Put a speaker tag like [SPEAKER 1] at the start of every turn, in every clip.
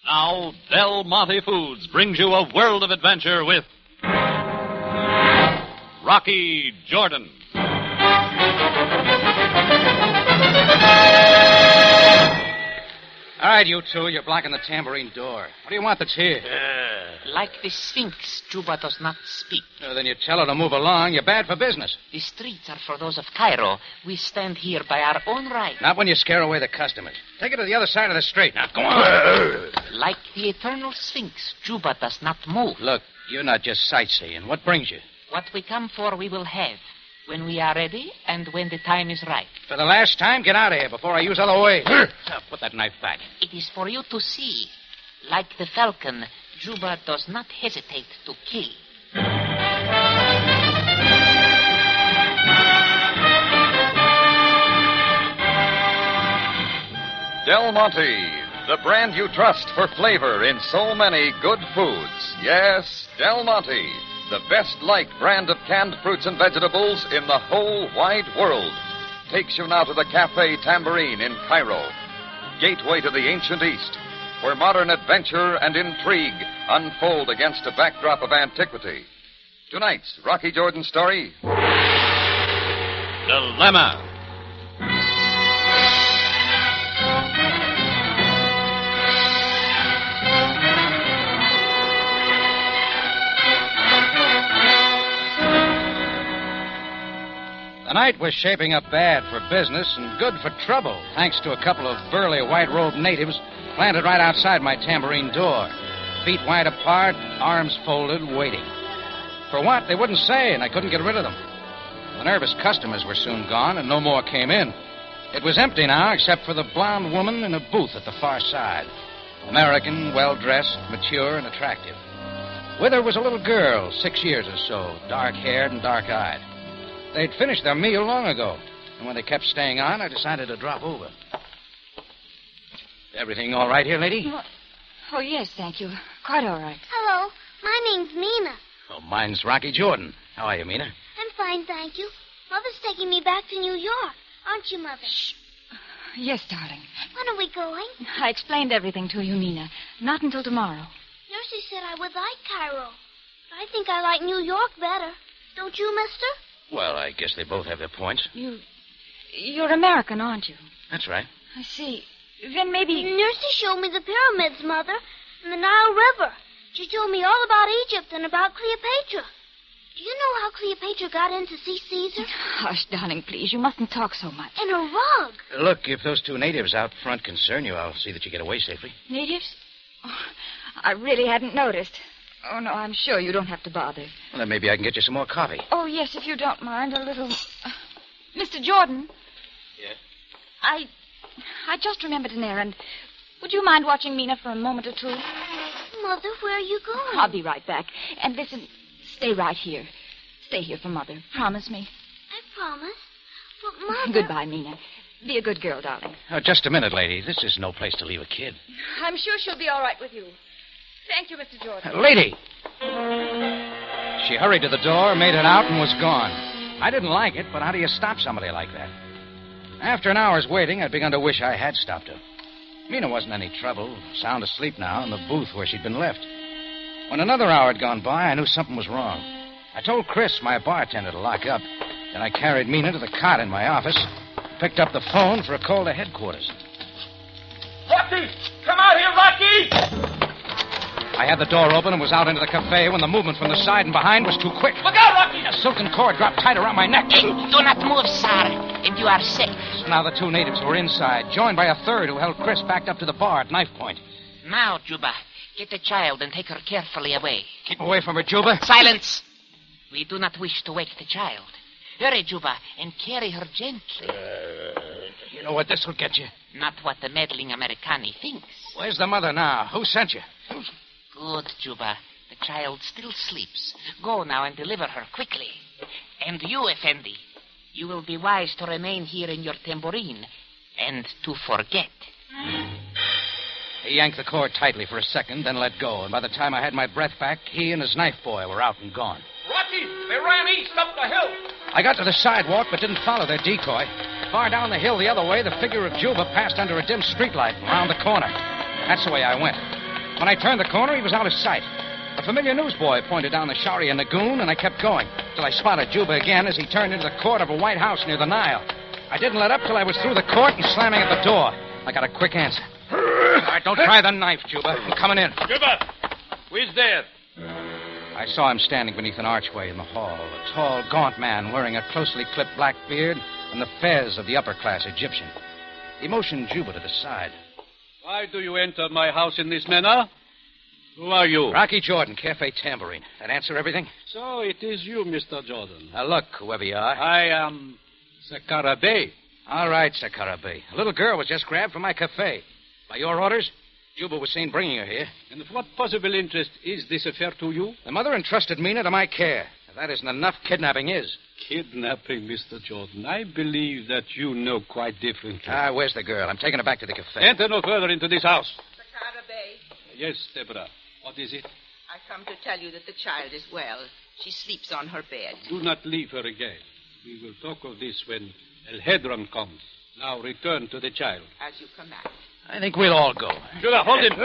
[SPEAKER 1] Now, Del Monte Foods brings you a world of adventure with Rocky Jordan.
[SPEAKER 2] All right, you two, you're blocking the tambourine door. What do you want that's here?
[SPEAKER 3] Like the Sphinx, Juba does not speak.
[SPEAKER 2] Then you tell her to move along. You're bad for business.
[SPEAKER 3] The streets are for those of Cairo. We stand here by our own right.
[SPEAKER 2] Not when you scare away the customers. Take her to the other side of the street. Now, go on.
[SPEAKER 3] Like the eternal Sphinx, Juba does not move.
[SPEAKER 2] Look, you're not just sightseeing. What brings you?
[SPEAKER 3] What we come for, we will have. When we are ready and when the time is right.
[SPEAKER 2] For the last time, get out of here before I use other ways. Now, put that knife back.
[SPEAKER 3] It is for you to see. Like the falcon, Juba does not hesitate to kill.
[SPEAKER 4] Del Monte, the brand you trust for flavor in so many good foods. Yes, Del Monte, the best-liked brand of canned fruits and vegetables in the whole wide world, takes you now to the Cafe Tambourine in Cairo, gateway to the ancient East, where modern adventure and intrigue unfold against a backdrop of antiquity. Tonight's Rocky Jordan story,
[SPEAKER 1] Dilemma.
[SPEAKER 2] The night was shaping up bad for business and good for trouble, thanks to a couple of burly white-robed natives planted right outside my tambourine door. Feet wide apart, arms folded, waiting. For what, they wouldn't say, and I couldn't get rid of them. The nervous customers were soon gone, and no more came in. It was empty now, except for the blonde woman in a booth at the far side. American, well-dressed, mature, and attractive. With her was a little girl, 6 years or so, dark-haired and dark-eyed. They'd finished their meal long ago, and when they kept staying on, I decided to drop over. Everything all right here, lady?
[SPEAKER 5] Oh, yes, thank you. Quite all right.
[SPEAKER 6] Hello, my name's Mina.
[SPEAKER 2] Oh, mine's Rocky Jordan. How are you, Mina?
[SPEAKER 6] I'm fine, thank you. Mother's taking me back to New York. Aren't you, Mother? Shh.
[SPEAKER 5] Yes, darling.
[SPEAKER 6] When are we going?
[SPEAKER 5] I explained everything to you, Nina. Not until tomorrow.
[SPEAKER 6] Nursie said I would like Cairo. But I think I like New York better. Don't you, mister?
[SPEAKER 2] Well, I guess they both have their points.
[SPEAKER 5] You're American, aren't you?
[SPEAKER 2] That's right.
[SPEAKER 5] I see. Then maybe...
[SPEAKER 6] Nursie showed me the pyramids, Mother, and the Nile River. She told me all about Egypt and about Cleopatra. Do you know how Cleopatra got in to see Caesar?
[SPEAKER 5] Hush, darling, please. You mustn't talk so much.
[SPEAKER 6] And a rug.
[SPEAKER 2] Look, if those two natives out front concern you, I'll see that you get away safely.
[SPEAKER 5] Natives? Oh, I really hadn't noticed. Oh, no, I'm sure you don't have to bother.
[SPEAKER 2] Well, then maybe I can get you some more coffee.
[SPEAKER 5] Oh, yes, if you don't mind, a little... Mr. Jordan?
[SPEAKER 2] Yes?
[SPEAKER 5] I just remembered an errand. Would you mind watching Mina for a moment or two?
[SPEAKER 6] Mother, where are you going?
[SPEAKER 5] I'll be right back. And listen, stay right here. Stay here for Mother. Promise me.
[SPEAKER 6] I promise. But, Mother...
[SPEAKER 5] Goodbye, Mina. Be a good girl, darling.
[SPEAKER 2] Oh, just a minute, lady. This is no place to leave a kid.
[SPEAKER 5] I'm sure she'll be all right with you. Thank you, Mr. Jordan.
[SPEAKER 2] Lady! She hurried to the door, made it out, and was gone. I didn't like it, but how do you stop somebody like that? After an hour's waiting, I'd begun to wish I had stopped her. Mina wasn't any trouble, sound asleep now in the booth where she'd been left. When another hour had gone by, I knew something was wrong. I told Chris, my bartender, to lock up. Then I carried Mina to the cot in my office, picked up the phone for a call to headquarters.
[SPEAKER 7] Rocky! Come out here, Rocky!
[SPEAKER 2] I had the door open and was out into the cafe when the movement from the side and behind was too quick.
[SPEAKER 7] Look out, Rocky!
[SPEAKER 2] A silken cord dropped tight around my neck.
[SPEAKER 3] Do not move, sir, and you are safe.
[SPEAKER 2] So now the two natives were inside, joined by a third who held Chris backed up to the bar at knife point.
[SPEAKER 3] Now, Juba, get the child and take her carefully away.
[SPEAKER 2] Keep away from her, Juba.
[SPEAKER 3] Silence! We do not wish to wake the child. Hurry, Juba, and carry her gently.
[SPEAKER 2] You know what this will get you?
[SPEAKER 3] Not what the meddling Americani thinks.
[SPEAKER 2] Where's the mother now? Who sent you?
[SPEAKER 3] Good, Juba. The child still sleeps. Go now and deliver her quickly. And you, Effendi, you will be wise to remain here in your tambourine and to forget.
[SPEAKER 2] He yanked the cord tightly for a second, then let go. And by the time I had my breath back, he and his knife boy were out and gone.
[SPEAKER 7] Rocky, they ran east up the hill.
[SPEAKER 2] I got to the sidewalk, but didn't follow their decoy. Far down the hill the other way, the figure of Juba passed under a dim streetlight and round the corner. That's the way I went. When I turned the corner, he was out of sight. A familiar newsboy pointed down the Sharia Lagoon, and I kept going till I spotted Juba again as he turned into the court of a white house near the Nile. I didn't let up till I was through the court and slamming at the door. I got a quick answer. All right, don't try the knife, Juba. I'm coming in.
[SPEAKER 7] Juba, who is there?
[SPEAKER 2] I saw him standing beneath an archway in the hall, a tall, gaunt man wearing a closely clipped black beard and the fez of the upper-class Egyptian. He motioned Juba to the side.
[SPEAKER 7] Why do you enter my house in this manner? Who are you?
[SPEAKER 2] Rocky Jordan, Cafe Tambourine. That answer everything?
[SPEAKER 7] So it is you, Mr. Jordan.
[SPEAKER 2] Now, look, whoever you are.
[SPEAKER 7] I am Sakara Bey.
[SPEAKER 2] All right, Sakara Bey. A little girl was just grabbed from my cafe. By your orders, Juba was seen bringing her here.
[SPEAKER 7] And of what possible interest is this affair to you?
[SPEAKER 2] The mother entrusted Mina to my care. If that isn't enough, kidnapping is.
[SPEAKER 7] Kidnapping, Mr. Jordan. I believe that you know quite differently.
[SPEAKER 2] Where's the girl? I'm taking her back to the cafe.
[SPEAKER 7] Enter no further into this house.
[SPEAKER 8] Sakara Bey,
[SPEAKER 7] Yes, Deborah. What is it?
[SPEAKER 8] I come to tell you that the child is well. She sleeps on her bed.
[SPEAKER 7] Do not leave her again. We will talk of this when El Hedron comes. Now return to the child.
[SPEAKER 8] As you command.
[SPEAKER 2] I think we'll all go.
[SPEAKER 7] Judah, hold him.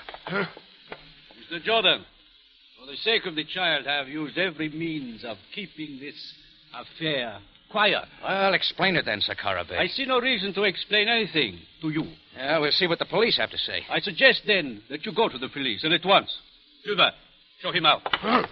[SPEAKER 7] Mr. Jordan, for the sake of the child, I have used every means of keeping this affair quiet.
[SPEAKER 2] Well, explain it then, Sakara Bey.
[SPEAKER 7] I see no reason to explain anything to you.
[SPEAKER 2] Yeah, we'll see what the police have to say.
[SPEAKER 7] I suggest, then, that you go to the police, and at once. Judah, show him out.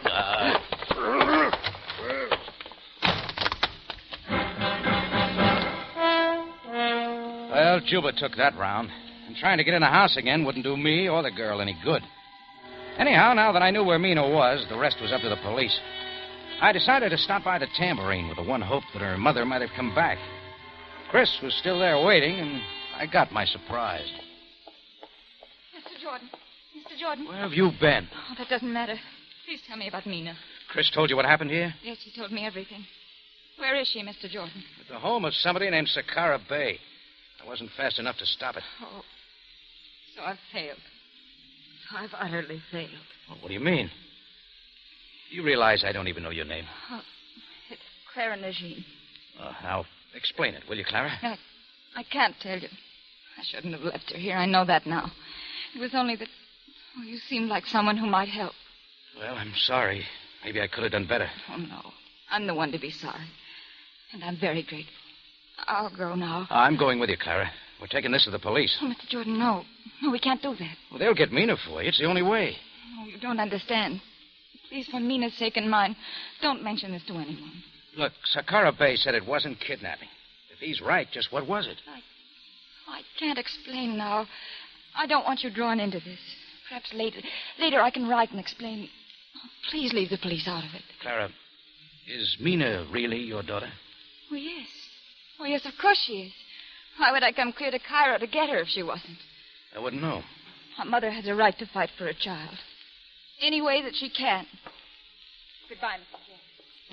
[SPEAKER 2] Well, Juba took that round. And trying to get in the house again wouldn't do me or the girl any good. Anyhow, now that I knew where Mina was, the rest was up to the police. I decided to stop by the Tambourine with the one hope that her mother might have come back. Chris was still there waiting, and I got my surprise.
[SPEAKER 5] Mr. Jordan. Mr. Jordan.
[SPEAKER 2] Where have you been?
[SPEAKER 5] Oh, that doesn't matter. Please tell me about Mina.
[SPEAKER 2] Chris told you what happened here?
[SPEAKER 5] Yes, he told me everything. Where is she, Mr. Jordan?
[SPEAKER 2] At the home of somebody named Sakara Bey. I wasn't fast enough to stop it.
[SPEAKER 5] Oh, so I've failed. I've utterly failed.
[SPEAKER 2] Well, what do you mean? You realize I don't even know your name.
[SPEAKER 5] Oh, it's Clara Najim.
[SPEAKER 2] Now, explain it, will you, Clara?
[SPEAKER 5] I can't tell you. I shouldn't have left her here. I know that now. It was only that you seemed like someone who might help.
[SPEAKER 2] Well, I'm sorry. Maybe I could have done better.
[SPEAKER 5] Oh, no. I'm the one to be sorry. And I'm very grateful. I'll go now.
[SPEAKER 2] I'm going with you, Clara. We're taking this to the police.
[SPEAKER 5] Oh, Mr. Jordan, no. No, we can't do that.
[SPEAKER 2] Well, they'll get Mina for you. It's the only way.
[SPEAKER 5] Oh, you don't understand. Please, for Mina's sake and mine, don't mention this to anyone.
[SPEAKER 2] Look, Sakara Bey said it wasn't kidnapping. If he's right, just what was it?
[SPEAKER 5] I can't explain now. I don't want you drawn into this. Perhaps later. Later I can write and explain. Oh, please leave the police out of it.
[SPEAKER 2] Clara, is Mina really your daughter?
[SPEAKER 5] Oh, yes. Oh, yes, of course she is. Why would I come clear to Cairo to get her if she wasn't?
[SPEAKER 2] I wouldn't know.
[SPEAKER 5] Her mother has a right to fight for her child. Any way that she can. Goodbye, Mr.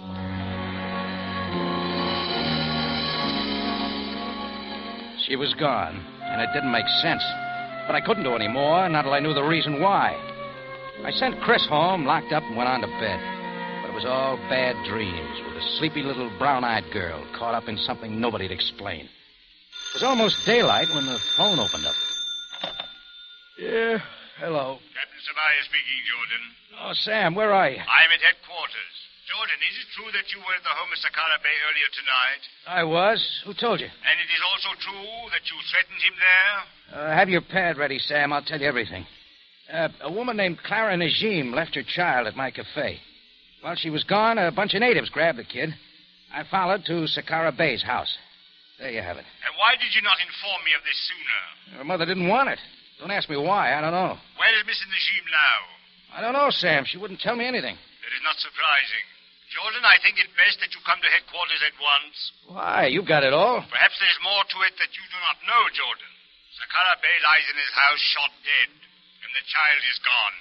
[SPEAKER 5] Jordan.
[SPEAKER 2] She was gone, and it didn't make sense. But I couldn't do any more, not till I knew the reason why. I sent Chris home, locked up, and went on to bed. But it was all bad dreams, with a sleepy little brown-eyed girl caught up in something nobody'd explain. It was almost daylight when the phone opened up. Yeah, hello.
[SPEAKER 9] Captain Sabaya speaking, Jordan.
[SPEAKER 2] Oh, Sam, where are you?
[SPEAKER 9] I'm at headquarters. Jordan, is it true that you were at the home of Sakara Bey earlier tonight?
[SPEAKER 2] I was. Who told you?
[SPEAKER 9] And it is also true that you threatened him there?
[SPEAKER 2] Have your pad ready, Sam. I'll tell you everything. A woman named Clara Najim left her child at my cafe. While she was gone, a bunch of natives grabbed the kid. I followed to Sakara Bey's house. There you have it.
[SPEAKER 9] And why did you not inform me of this sooner?
[SPEAKER 2] Her mother didn't want it. Don't ask me why. I don't know.
[SPEAKER 9] Where is Mrs. Najim now?
[SPEAKER 2] I don't know, Sam. She wouldn't tell me anything.
[SPEAKER 9] That is not surprising. Jordan, I think it best that you come to headquarters at once.
[SPEAKER 2] Why? You got it all.
[SPEAKER 9] Perhaps there is more to it that you do not know, Jordan. Sakara Bey lies in his house shot dead, and the child is gone.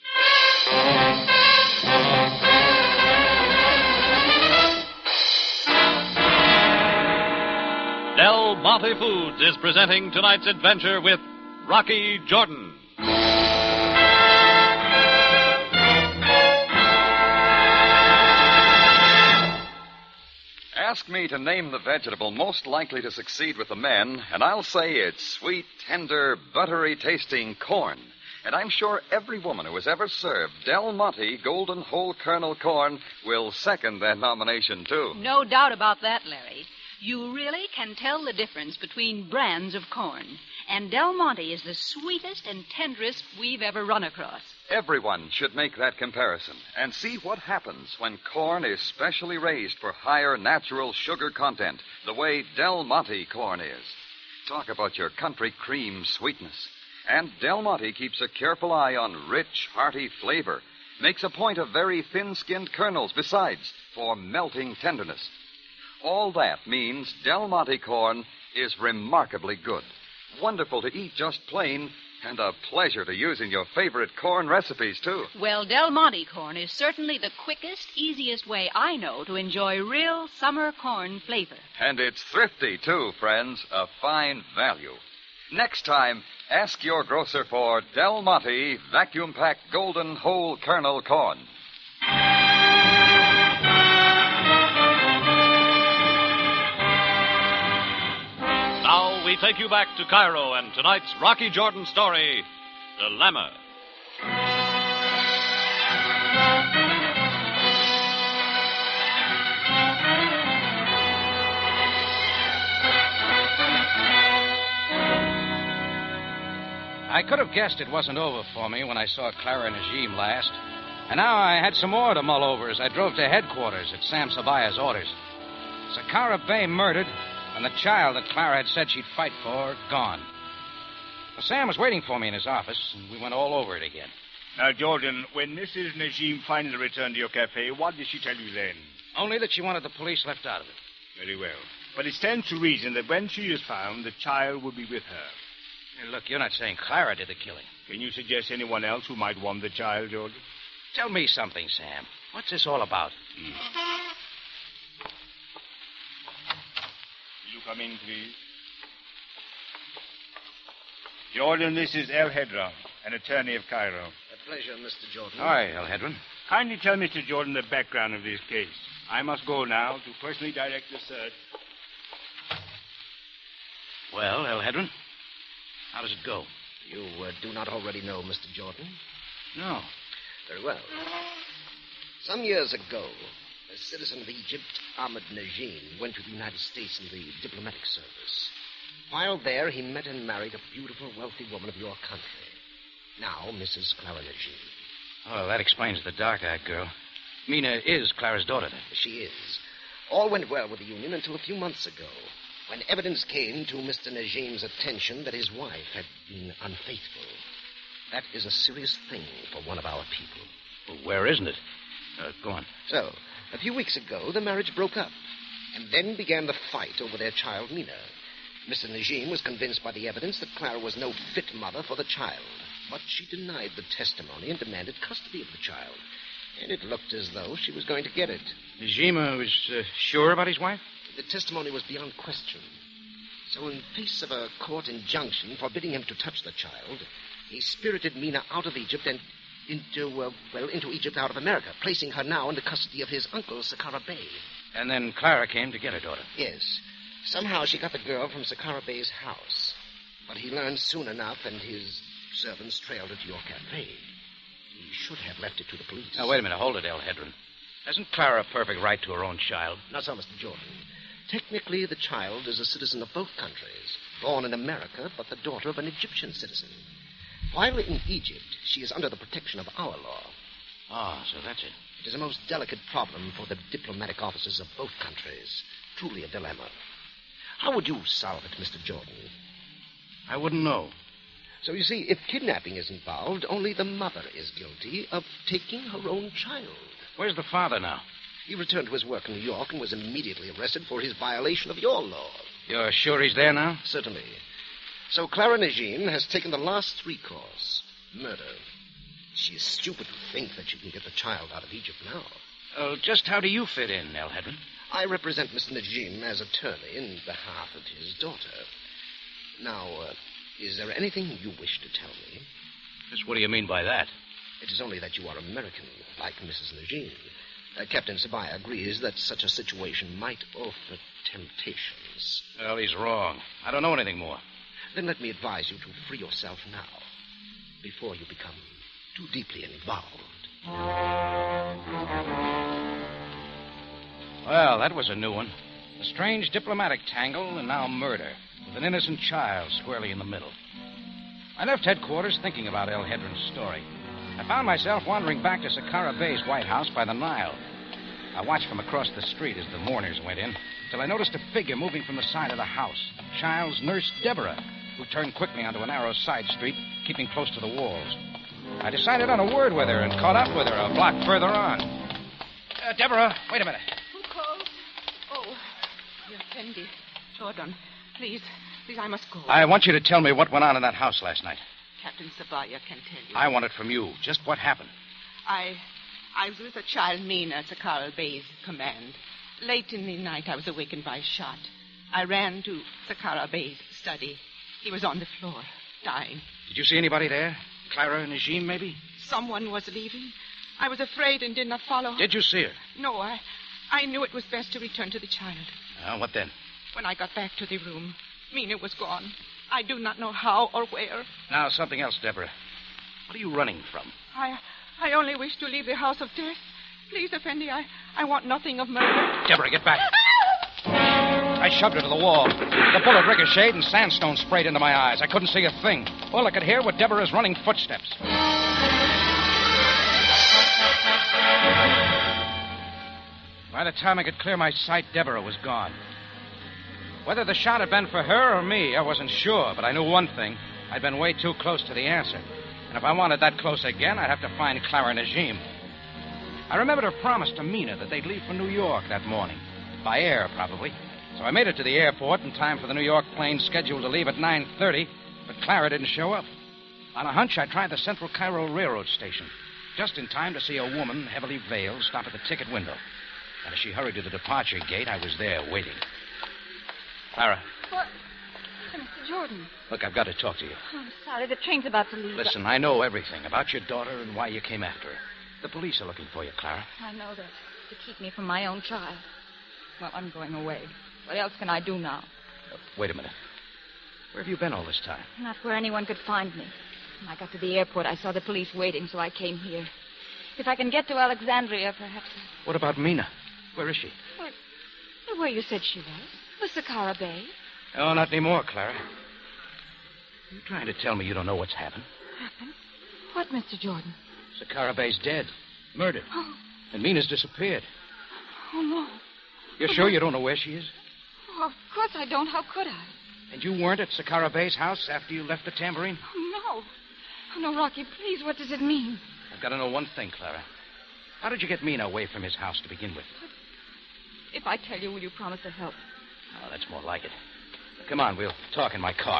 [SPEAKER 1] Del Monte Foods is presenting tonight's adventure with Rocky Jordan.
[SPEAKER 4] Ask me to name the vegetable most likely to succeed with the men, and I'll say it's sweet, tender, buttery-tasting corn. And I'm sure every woman who has ever served Del Monte Golden Whole Kernel Corn will second that nomination, too.
[SPEAKER 10] No doubt about that, Larry. You really can tell the difference between brands of corn. And Del Monte is the sweetest and tenderest we've ever run across.
[SPEAKER 4] Everyone should make that comparison and see what happens when corn is specially raised for higher natural sugar content, the way Del Monte corn is. Talk about your country cream sweetness. And Del Monte keeps a careful eye on rich, hearty flavor. Makes a point of very thin-skinned kernels, besides, for melting tenderness. All that means Del Monte corn is remarkably good. Wonderful to eat just plain, and a pleasure to use in your favorite corn recipes, too.
[SPEAKER 10] Well, Del Monte corn is certainly the quickest, easiest way I know to enjoy real summer corn flavor.
[SPEAKER 4] And it's thrifty, too, friends. A fine value. Next time, ask your grocer for Del Monte vacuum-packed golden whole kernel corn.
[SPEAKER 1] Now we take you back to Cairo and tonight's Rocky Jordan story, Dilemma.
[SPEAKER 2] I could have guessed it wasn't over for me when I saw Clara Najim last. And now I had some more to mull over as I drove to headquarters at Sam Sabaya's orders. Sakara Bay murdered, and the child that Clara had said she'd fight for, gone. Well, Sam was waiting for me in his office, and we went all over it again.
[SPEAKER 9] Now, Jordan, when Mrs. Najim finally returned to your cafe, what did she tell you then?
[SPEAKER 2] Only that she wanted the police left out of it.
[SPEAKER 9] Very well. But it stands to reason that when she is found, the child will be with her.
[SPEAKER 2] Hey, look, you're not saying Clara did the killing.
[SPEAKER 9] Can you suggest anyone else who might want the child, Jordan?
[SPEAKER 2] Tell me something, Sam. What's this all about?
[SPEAKER 9] Will you come in, please? Jordan, this is El Hedron, an attorney of Cairo.
[SPEAKER 11] A pleasure, Mr. Jordan.
[SPEAKER 2] Hi, El Hedron.
[SPEAKER 9] Kindly tell Mr. Jordan the background of this case. I must go now to personally direct the search.
[SPEAKER 2] Well, El Hedron, how does it go?
[SPEAKER 11] You do not already know, Mr. Jordan?
[SPEAKER 2] No.
[SPEAKER 11] Very well. Some years ago, a citizen of Egypt, Ahmed Najim, went to the United States in the diplomatic service. While there, he met and married a beautiful, wealthy woman of your country. Now, Mrs. Clara Najim.
[SPEAKER 2] Oh, that explains the dark-eyed girl. Mina is Clara's daughter, then?
[SPEAKER 11] She is. All went well with the union until a few months ago, when evidence came to Mr. Najim's attention that his wife had been unfaithful. That is a serious thing for one of our people.
[SPEAKER 2] Well, where isn't it? Go on.
[SPEAKER 11] So, a few weeks ago, the marriage broke up, and then began the fight over their child, Mina. Mr. Najim was convinced by the evidence that Clara was no fit mother for the child, but she denied the testimony and demanded custody of the child. And it looked as though she was going to get it.
[SPEAKER 2] Najim was sure about his wife?
[SPEAKER 11] The testimony was beyond question. So in face of a court injunction forbidding him to touch the child, he spirited Mina out of Egypt and into Egypt out of America, placing her now in the custody of his uncle, Sakara Bey.
[SPEAKER 2] And then Clara came to get her daughter.
[SPEAKER 11] Yes. Somehow she got the girl from Sakara Bey's house. But he learned soon enough, and his servants trailed her to your cafe. He should have left it to the police.
[SPEAKER 2] Now, wait a minute. Hold it, El Hedron. Hasn't Clara a perfect right to her own child?
[SPEAKER 11] Not so, Mr. Jordan. Technically, the child is a citizen of both countries, born in America, but the daughter of an Egyptian citizen. While in Egypt, she is under the protection of our law.
[SPEAKER 2] Ah, so that's it.
[SPEAKER 11] It is a most delicate problem for the diplomatic officers of both countries. Truly a dilemma. How would you solve it, Mr. Jordan?
[SPEAKER 2] I wouldn't know.
[SPEAKER 11] So you see, if kidnapping is involved, only the mother is guilty of taking her own child.
[SPEAKER 2] Where's the father now?
[SPEAKER 11] He returned to his work in New York and was immediately arrested for his violation of your law.
[SPEAKER 2] You're sure he's there now?
[SPEAKER 11] Certainly. So Clara Najim has taken the last recourse, murder. She is stupid to think that she can get the child out of Egypt now.
[SPEAKER 2] Just how do you fit in, El Hedron?
[SPEAKER 11] I represent Mr. Najim as attorney in behalf of his daughter. Now, is there anything you wish to tell me?
[SPEAKER 2] Just what do you mean by that?
[SPEAKER 11] It is only that you are American, like Mrs. Najim. Captain Sabaya agrees that such a situation might offer temptations.
[SPEAKER 2] Well, he's wrong. I don't know anything more.
[SPEAKER 11] Then let me advise you to free yourself now. before you become too deeply involved.
[SPEAKER 2] Well, that was a new one. A strange diplomatic tangle and now murder, with an innocent child squarely in the middle. I left headquarters thinking about El Hedron's story. I found myself wandering back to Sakara Bay's White House by the Nile. I watched from across the street as the mourners went in, till I noticed a figure moving from the side of the house. Child's nurse, Deborah, who turned quickly onto a narrow side street, keeping close to the walls. I decided on a word with her and caught up with her a block further on. Deborah, wait a minute.
[SPEAKER 8] Who called? Oh, Effendi. Jordan, please, I must go.
[SPEAKER 2] I want you to tell me what went on in that house last night.
[SPEAKER 8] Captain Sabaya can tell you.
[SPEAKER 2] I want it from you. Just what happened.
[SPEAKER 8] I was with the child Mina at Sakara Bay's command. Late in the night, I was awakened by a shot. I ran to Sakara Bay's study. He was on the floor, dying.
[SPEAKER 2] Did you see anybody there? Clara and Najim, maybe?
[SPEAKER 8] Someone was leaving. I was afraid and did not follow.
[SPEAKER 2] Did you see her?
[SPEAKER 8] No, I knew it was best to return to the child.
[SPEAKER 2] What then?
[SPEAKER 8] When I got back to the room, Mina was gone. I do not know how or where.
[SPEAKER 2] Now, something else, Deborah. What are you running from?
[SPEAKER 8] I only wish to leave the house of death. Please, Effendi, I want nothing of murder.
[SPEAKER 2] Deborah, get back. I shoved her to the wall. The bullet ricocheted and sandstone sprayed into my eyes. I couldn't see a thing. All I could hear were Deborah's running footsteps. By the time I could clear my sight, Deborah was gone. Whether the shot had been for her or me, I wasn't sure, but I knew one thing. I'd been way too close to the answer. And if I wanted that close again, I'd have to find Clara Najim. I remembered her promise to Mina that they'd leave for New York that morning. By air, probably. So I made it to the airport in time for the New York plane scheduled to leave at 9:30, but Clara didn't show up. On a hunch, I tried the Central Cairo Railroad Station, just in time to see a woman, heavily veiled, stop at the ticket window. And as she hurried to the departure gate, I was there waiting. Clara.
[SPEAKER 5] What? Mr. Jordan.
[SPEAKER 2] Look, I've got to talk to you.
[SPEAKER 5] Oh, I'm sorry. The train's about to leave.
[SPEAKER 2] Listen, I know everything about your daughter and why you came after her. The police are looking for you, Clara.
[SPEAKER 5] I know that. To keep me from my own child. Well, I'm going away. What else can I do now?
[SPEAKER 2] Wait a minute. Where have you been all this time?
[SPEAKER 5] Not where anyone could find me. When I got to the airport, I saw the police waiting, so I came here. If I can get to Alexandria, perhaps...
[SPEAKER 2] What about Mina? Where is she?
[SPEAKER 5] Where you said she was. The Sakara Bay.
[SPEAKER 2] Oh, not anymore, Clara. You're trying to tell me you don't know what's happened?
[SPEAKER 5] Happened? What, Mr. Jordan?
[SPEAKER 2] Sakara Bay's dead. Murdered.
[SPEAKER 5] Oh.
[SPEAKER 2] And Mina's disappeared.
[SPEAKER 5] Oh, no.
[SPEAKER 2] You're sure you don't know where she is?
[SPEAKER 5] Oh, of course I don't. How could I?
[SPEAKER 2] And you weren't at Sakara Bay's house after you left the tambourine?
[SPEAKER 5] Oh, no. Oh, no, Rocky, please, what does it mean?
[SPEAKER 2] I've got to know one thing, Clara. How did you get Mina away from his house to begin with?
[SPEAKER 5] If I tell you, will you promise to help?
[SPEAKER 2] Oh, that's more like it. Come on, we'll talk in my car.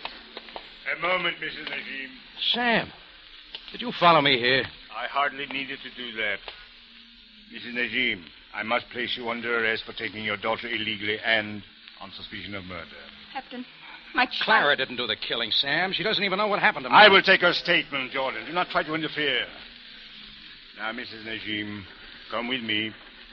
[SPEAKER 9] A moment, Mrs. Najim.
[SPEAKER 2] Sam, did you follow me here?
[SPEAKER 9] I hardly needed to do that. Mrs. Najim, I must place you under arrest for taking your daughter illegally and on suspicion of murder.
[SPEAKER 5] Captain, my child...
[SPEAKER 2] Clara didn't do the killing, Sam. She doesn't even know what happened to me.
[SPEAKER 9] I will take her statement, Jordan. Do not try to interfere. Now, Mrs. Najim, come with me.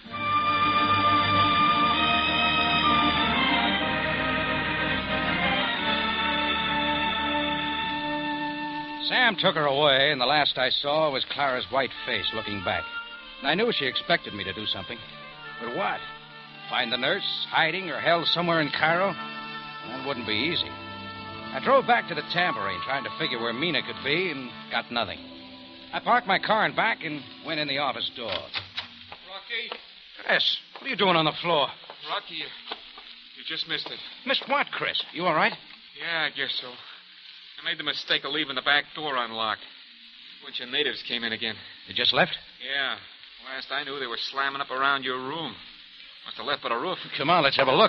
[SPEAKER 2] Sam took her away, and the last I saw was Clara's white face looking back. And I knew she expected me to do something. But what? Find the nurse, hiding or held somewhere in Cairo? That wouldn't be easy. I drove back to the tambourine, trying to figure where Mina could be, and got nothing. I parked my car in back and went in the office door.
[SPEAKER 12] Rocky?
[SPEAKER 2] Chris, what are you doing on the floor?
[SPEAKER 12] Rocky, you just missed it.
[SPEAKER 2] Missed what, Chris? You all right?
[SPEAKER 12] Yeah, I guess so. I made the mistake of leaving the back door unlocked. A bunch of natives came in again.
[SPEAKER 2] They just left?
[SPEAKER 12] Yeah. Last I knew, they were slamming up around your room. Must have left but a roof.
[SPEAKER 2] Come on, let's have a look.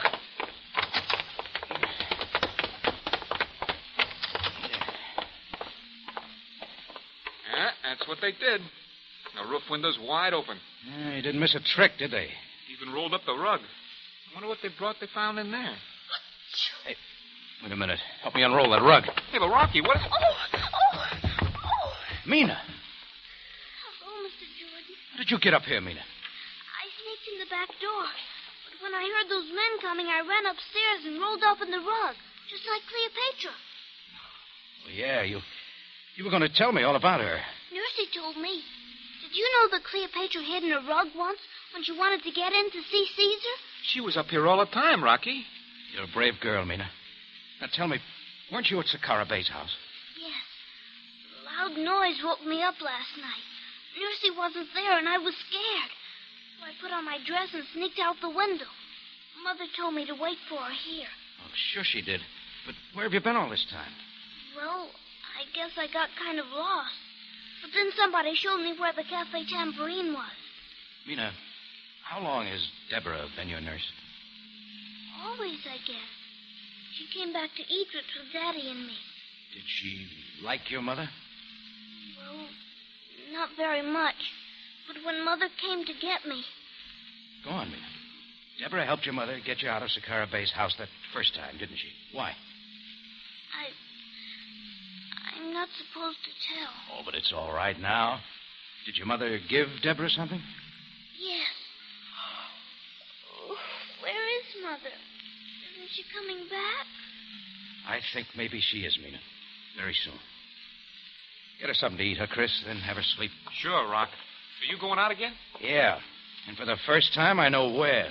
[SPEAKER 12] Yeah, that's what they did. The roof window's wide open.
[SPEAKER 2] Yeah, you didn't miss a trick, did they?
[SPEAKER 12] Even rolled up the rug. I wonder what they found in there.
[SPEAKER 2] Hey, wait a minute. Help me unroll that rug.
[SPEAKER 12] Hey, but Rocky, what is...
[SPEAKER 6] Oh!
[SPEAKER 2] Mina.
[SPEAKER 6] Hello, Mr. Jordan.
[SPEAKER 2] How did you get up here, Mina?
[SPEAKER 6] I sneaked in the back door. But when I heard those men coming, I ran upstairs and rolled up in the rug, just like Cleopatra.
[SPEAKER 2] Well, yeah, You were going to tell me all about her.
[SPEAKER 6] Nursey told me. Did you know that Cleopatra hid in a rug once when she wanted to get in to see Caesar?
[SPEAKER 12] She was up here all the time, Rocky.
[SPEAKER 2] You're a brave girl, Mina. Now tell me, weren't you at Sakara Bay's house?
[SPEAKER 6] Yes. A loud noise woke me up last night. Nursey wasn't there, and I was scared. So I put on my dress and sneaked out the window. Mother told me to wait for her here.
[SPEAKER 2] Oh, sure she did. But where have you been all this time?
[SPEAKER 6] Well, I guess I got kind of lost. But then somebody showed me where the Cafe Tambourine was.
[SPEAKER 2] Mina, how long has Deborah been your nurse?
[SPEAKER 6] Always, I guess. She came back to Egypt with Daddy and me.
[SPEAKER 2] Did she like your mother?
[SPEAKER 6] Well, not very much. But when Mother came to get me...
[SPEAKER 2] Go on, Mina. Deborah helped your mother get you out of Sakara Bay's house that first time, didn't she? Why?
[SPEAKER 6] I'm not supposed to tell.
[SPEAKER 2] Oh, but it's all right now. Did your mother give Deborah something?
[SPEAKER 6] Yes. Oh, where is Mother? Isn't she coming back?
[SPEAKER 2] I think maybe she is, Mina. Very soon. Get her something to eat, Chris, then have her sleep.
[SPEAKER 12] Sure, Rock. Are you going out again?
[SPEAKER 2] Yeah. And for the first time, I know where.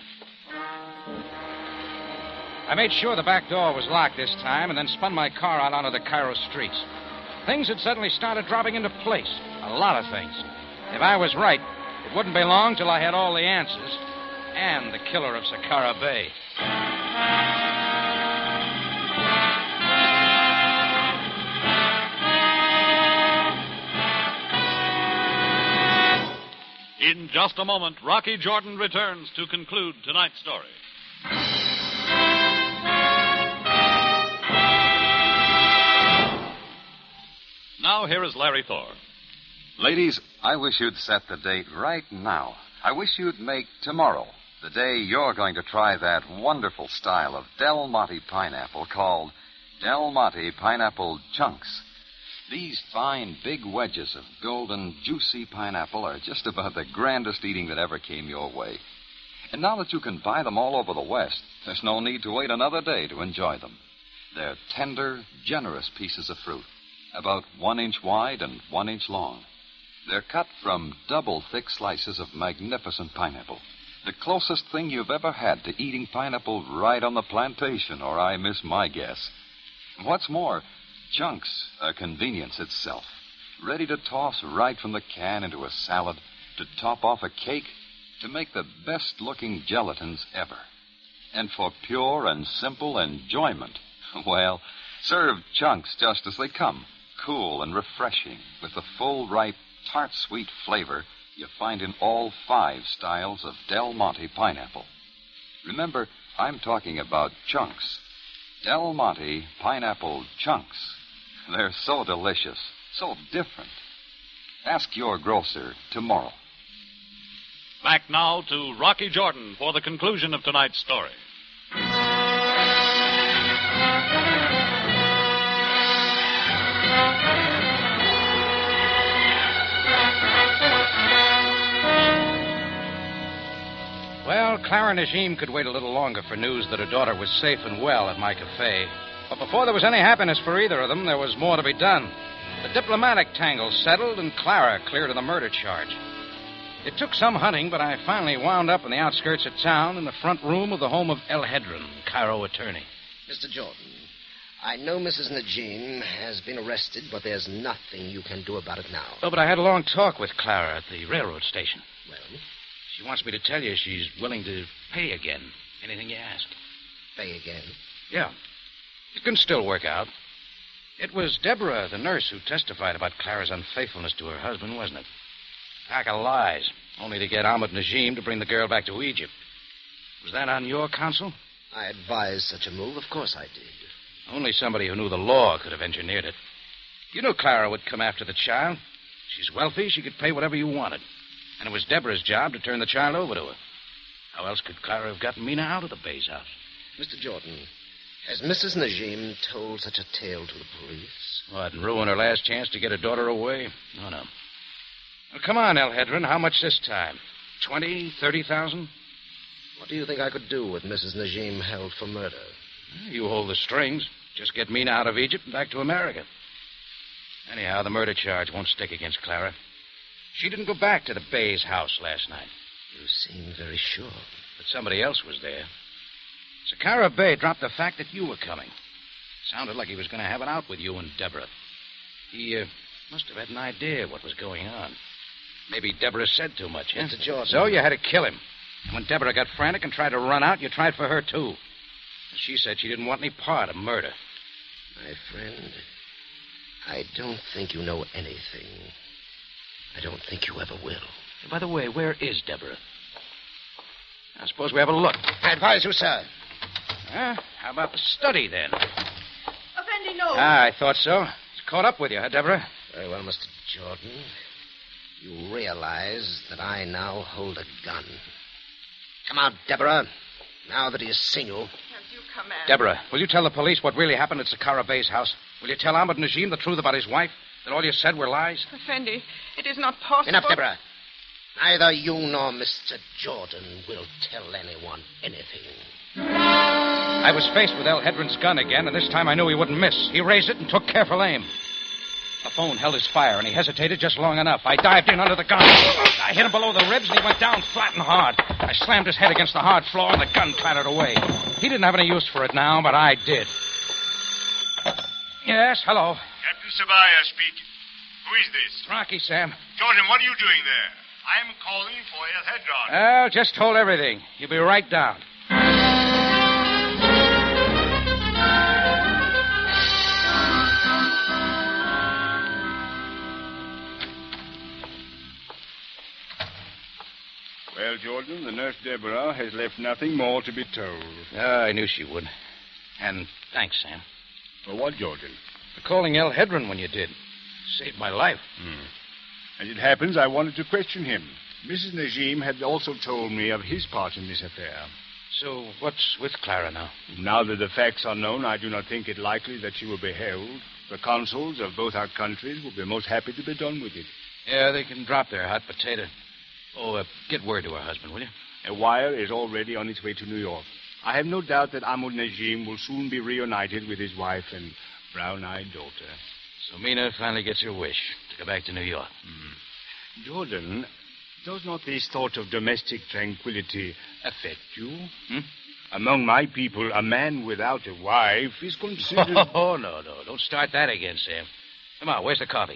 [SPEAKER 2] I made sure the back door was locked this time and then spun my car out onto the Cairo streets. Things had suddenly started dropping into place. A lot of things. If I was right, it wouldn't be long till I had all the answers and the killer of Sakara Bay.
[SPEAKER 1] In just a moment, Rocky Jordan returns to conclude tonight's story. Now, here is Larry Thor.
[SPEAKER 4] Ladies, I wish you'd set the date right now. I wish you'd make tomorrow the day you're going to try that wonderful style of Del Monte pineapple called Del Monte Pineapple Chunks. These fine, big wedges of golden, juicy pineapple are just about the grandest eating that ever came your way. And now that you can buy them all over the West, there's no need to wait another day to enjoy them. They're tender, generous pieces of fruit, about 1 inch wide and 1 inch long. They're cut from double-thick slices of magnificent pineapple, the closest thing you've ever had to eating pineapple right on the plantation, or I miss my guess. What's more, Chunks are convenience itself, ready to toss right from the can into a salad, to top off a cake, to make the best-looking gelatins ever. And for pure and simple enjoyment, well, serve Chunks just as they come, cool and refreshing, with the full, ripe, tart-sweet flavor you find in all 5 styles of Del Monte pineapple. Remember, I'm talking about Chunks. Del Monte Pineapple Chunks. They're so delicious, so different. Ask your grocer tomorrow.
[SPEAKER 1] Back now to Rocky Jordan for the conclusion of tonight's story.
[SPEAKER 2] Well, Clara Najim could wait a little longer for news that her daughter was safe and well at my cafe. But before there was any happiness for either of them, there was more to be done. The diplomatic tangle settled, and Clara cleared of the murder charge. It took some hunting, but I finally wound up in the outskirts of town in the front room of the home of El Hedron, Cairo attorney.
[SPEAKER 11] Mr. Jordan, I know Mrs. Najim has been arrested, but there's nothing you can do about it now.
[SPEAKER 2] Oh, but I had a long talk with Clara at the railroad station.
[SPEAKER 11] Well?
[SPEAKER 2] She wants me to tell you she's willing to pay again. Anything you ask.
[SPEAKER 11] Pay again?
[SPEAKER 2] Yeah. It can still work out. It was Deborah, the nurse, who testified about Clara's unfaithfulness to her husband, wasn't it? Pack of lies, only to get Ahmed Najim to bring the girl back to Egypt. Was that on your counsel?
[SPEAKER 11] I advised such a move. Of course I did.
[SPEAKER 2] Only somebody who knew the law could have engineered it. You knew Clara would come after the child. She's wealthy. She could pay whatever you wanted. And it was Deborah's job to turn the child over to her. How else could Clara have gotten Mina out of the Bay's house?
[SPEAKER 11] Mr. Jordan, has Mrs. Najim told such a tale to the police?
[SPEAKER 2] What, and ruin her last chance to get her daughter away? No, no. Well, come on, El Hedron. How much this time? 20, 30,000?
[SPEAKER 11] What do you think I could do with Mrs. Najim held for murder?
[SPEAKER 2] You hold the strings. Just get Mina out of Egypt and back to America. Anyhow, the murder charge won't stick against Clara. She didn't go back to the Bay's house last night.
[SPEAKER 11] You seem very sure.
[SPEAKER 2] But somebody else was there. Sakara Bay dropped the fact that you were coming. Sounded like he was going to have it out with you and Deborah. He must have had an idea what was going on. Maybe Deborah said too much, huh?
[SPEAKER 11] Mr. Jordan.
[SPEAKER 2] So you had to kill him. And when Deborah got frantic and tried to run out, you tried for her, too. She said she didn't want any part of murder.
[SPEAKER 11] My friend, I don't think you know anything. I don't think you ever will.
[SPEAKER 2] Hey, by the way, where is Deborah? I suppose we have a look.
[SPEAKER 11] I advise you, sir.
[SPEAKER 2] How about the study, then?
[SPEAKER 8] Effendi, no.
[SPEAKER 2] I thought so. It's caught up with you, huh, Deborah?
[SPEAKER 11] Very well, Mr. Jordan. You realize that I now hold a gun. Come out, Deborah. Now that he has seen you.
[SPEAKER 8] As you command.
[SPEAKER 2] Deborah, will you tell the police what really happened at Sakara Bay's house? Will you tell Ahmed Najim the truth about his wife? That all you said were lies?
[SPEAKER 8] Effendi, it is not possible.
[SPEAKER 11] Enough, Deborah. Neither you nor Mr. Jordan will tell anyone anything.
[SPEAKER 2] I was faced with El Hedron's gun again, and this time I knew he wouldn't miss. He raised it and took careful aim. The phone held his fire, and he hesitated just long enough. I dived in under the gun. I hit him below the ribs, and he went down flat and hard. I slammed his head against the hard floor, and the gun clattered away. He didn't have any use for it now, but I did. Yes, hello.
[SPEAKER 9] Captain Sabaya speaking. Who is this?
[SPEAKER 2] Rocky, Sam.
[SPEAKER 9] Jordan, what are you doing there? I'm calling for El Hedron.
[SPEAKER 2] Well, just hold everything. He'll be right down.
[SPEAKER 9] Well, Jordan, the nurse Deborah has left nothing more to be told.
[SPEAKER 2] I knew she would. And thanks, Sam.
[SPEAKER 9] For what, Jordan?
[SPEAKER 2] For calling El Hedron when you did. Saved my life.
[SPEAKER 9] As it happens, I wanted to question him. Mrs. Najim had also told me of his part in this affair.
[SPEAKER 2] So what's with Clara now?
[SPEAKER 9] Now that the facts are known, I do not think it likely that she will be held. The consuls of both our countries will be most happy to be done with it.
[SPEAKER 2] Yeah, they can drop their hot potato. Oh, get word to her husband, will you?
[SPEAKER 9] A wire is already on its way to New York. I have no doubt that Ahmed Najim will soon be reunited with his wife and brown-eyed daughter.
[SPEAKER 2] So Mina finally gets her wish to go back to New York.
[SPEAKER 9] Jordan, does not this thought of domestic tranquility affect you? Among my people, a man without a wife is considered...
[SPEAKER 2] Oh, no. Don't start that again, Sam. Come on, where's the coffee?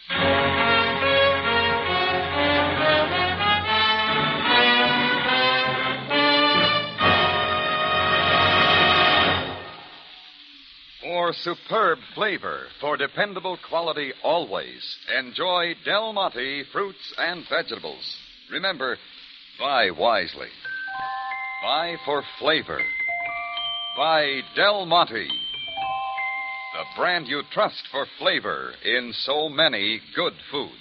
[SPEAKER 4] For superb flavor, for dependable quality always, enjoy Del Monte fruits and vegetables. Remember, buy wisely. Buy for flavor. Buy Del Monte, the brand you trust for flavor in so many good foods.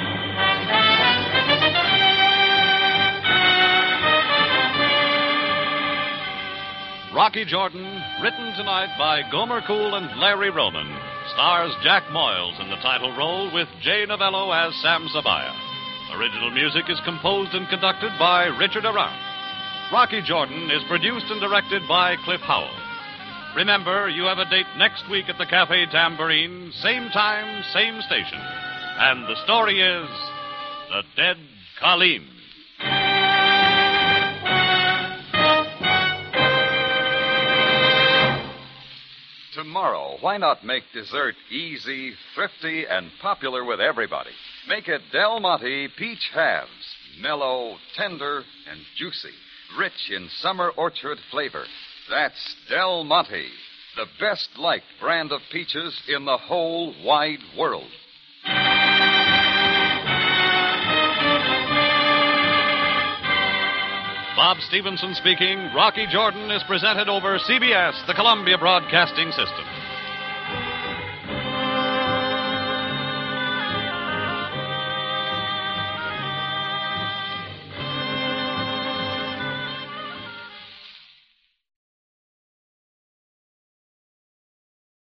[SPEAKER 1] Rocky Jordan, written tonight by Gomer Cool and Larry Roman, stars Jack Moyles in the title role with Jay Novello as Sam Sabaya. Original music is composed and conducted by Richard Arant. Rocky Jordan is produced and directed by Cliff Howell. Remember, you have a date next week at the Cafe Tambourine, same time, same station. And the story is The Dead Colleen.
[SPEAKER 4] Tomorrow, why not make dessert easy, thrifty, and popular with everybody? Make it Del Monte Peach Halves. Mellow, tender, and juicy. Rich in summer orchard flavor. That's Del Monte, the best-liked brand of peaches in the whole wide world.
[SPEAKER 1] Bob Stevenson speaking. Rocky Jordan is presented over CBS, the Columbia Broadcasting System.